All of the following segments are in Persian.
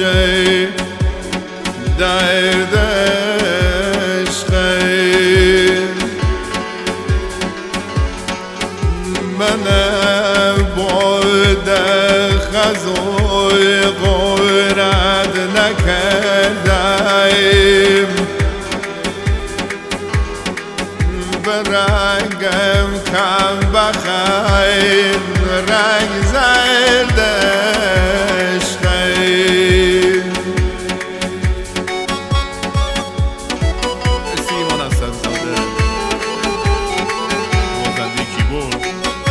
باشه درد عشقه من بعد خزوی غورت نکردم به رنگم کم بخیر رنگ زرد عشقه سیمان هستم زاده بازنده کیبورد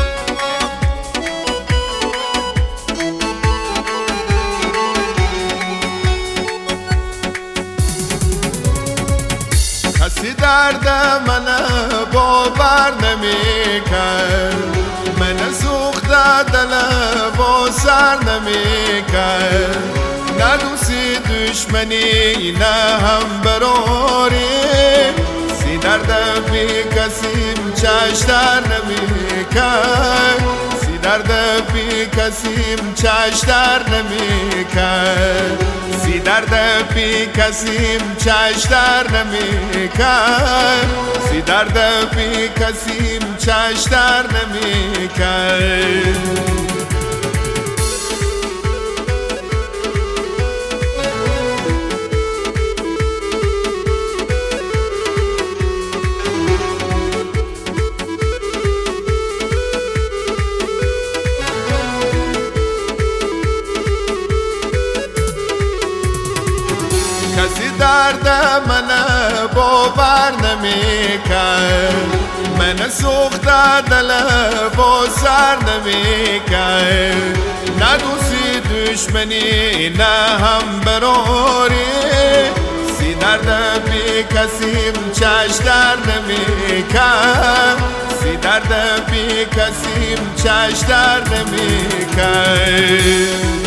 کسی درد من باور نمی کرد من سوخته دل با سر نمی کرد نه دوستی دشمنی نه هم براری سی درد بی کسیم چش در نمی کرد سی درد بی کسیم چش در نمی کرد سی درد بی کسیم چش در نمی کرد سی درد بی کسیم چش در نمی کرد کسی درد من باور نمی کرد من سوخته دل با سر نمی کرد نه دوستی دشمنی نه هم براری سی درد بی کسیم چش در نمی کرد سی درد بی کسیم چش در نمی کرد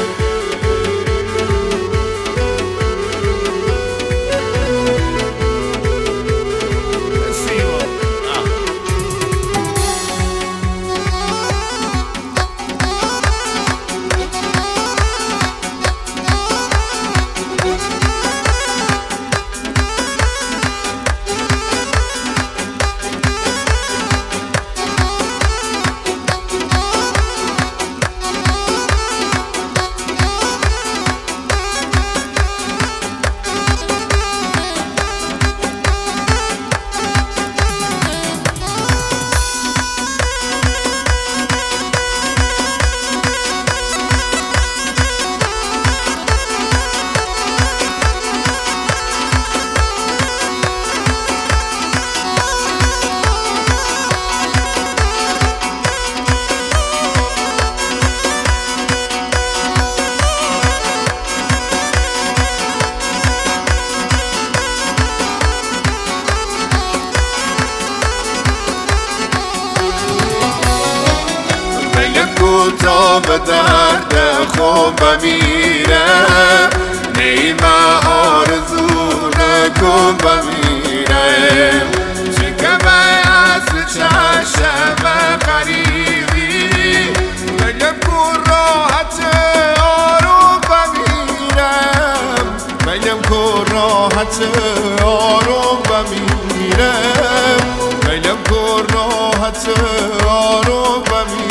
تا به درد خواب بمیرم نیمه آرزو نکن بمیرم شکمه اصل چشم قریبی بگم کن راحت آروم بمیرم بگم کن راحت آروم بمیرم بگم کن راحت آروم بمیرم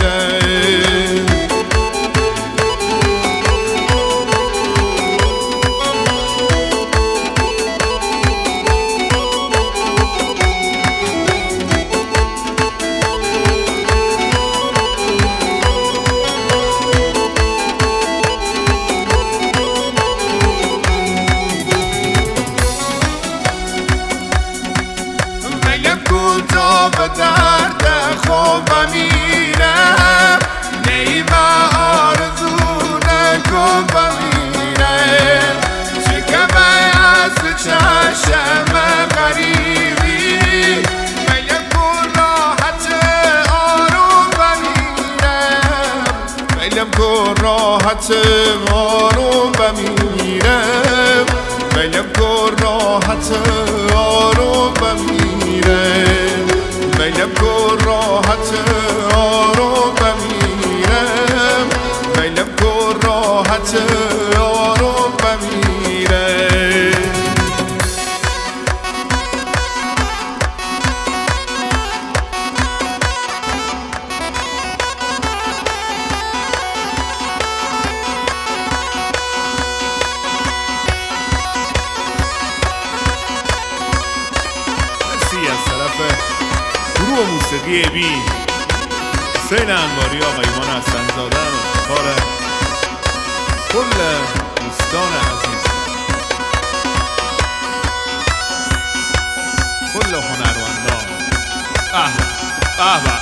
تا به درد خواب بمیرم نیمه آرزو نکن بمیرم شکمه اصل چشم قریبی بگم کن راحت آروم بمیرم بگم کن راحت آروم بمیرم بگم کن راحت آروم بمیرم بگم کن راحت آروم بمیرم بگم کن راحت آروم بی حسین انواری، آقا ایمان حسن‌زاده، افتخار کل دوستان عزیز، کل هنرمندان. به به.